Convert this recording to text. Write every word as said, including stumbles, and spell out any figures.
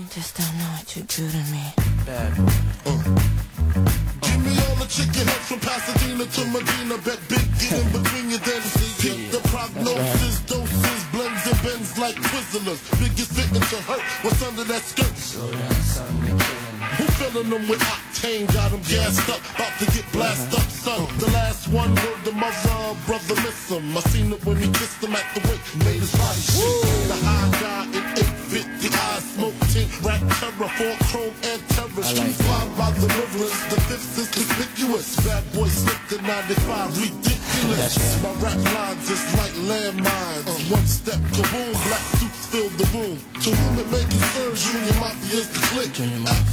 just don't know what you do to me. Bad boy. Uh. Give me all the chicken heads from Pasadena to Medina. Bet big get in between your then get the prognosis, doses, blends and bends like Twizzlers. Biggest fitting to hurt, what's under that skirt? Slow down, son, you're killing me. Who filling them with octane? Got them gassed up, about to get blasted up, son. The last one word the mother, brother miss him. I seen it when he kissed him at the wake, made his body shake. The high guy in eight fifty eyes, smoke tint, rap terror, four chrome and terror. Street fly by the rivers, the fifth is conspicuous. Bad boy slipped in ninety-five, ridiculous. My rap lines is like landmines. One step, kaboom, black suits fill the room. To whom it may concern, Junior Mafia is the click.